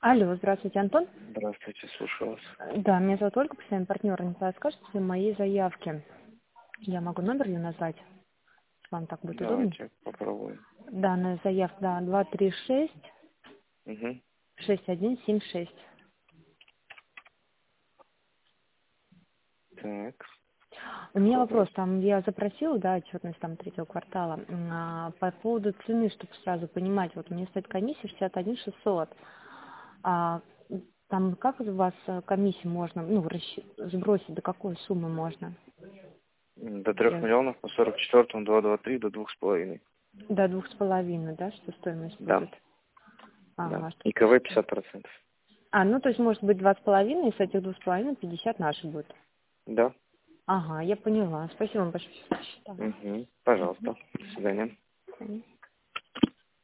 Алло, здравствуйте, Антон. Здравствуйте, слушаю вас. Да, меня зовут Ольга, постоянный партнер. Не подскажете моей заявки? Я могу номер ее назвать, если вам так будет удобнее. Давайте попробуем. Данная заявка, да, 236 Угу. 6176. Так, У меня вопрос. вопрос, там я запросила, да, отчетность там третьего квартала, по поводу цены, чтобы сразу понимать, вот у меня стоит комиссия 61 600, а там как у вас комиссию можно, ну, сбросить, до какой суммы можно? До 3 миллионов по 44-му 223 до 2,5. До 2,5, да, что стоимость Да, будет? да. Ага, что ИКВ 50%. ну, то есть, может быть, 2,5, и с этих 2,5 50 наши будет. Да. Ага, я поняла. Спасибо вам большое. Считаю. Угу. Пожалуйста. До свидания. Мгм.